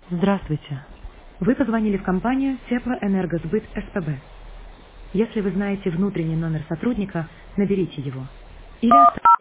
Здравствуйте. Вы позвонили в компанию Теплоэнергосбыт СПБ. Если вы знаете внутренний номер сотрудника, наберите его. Или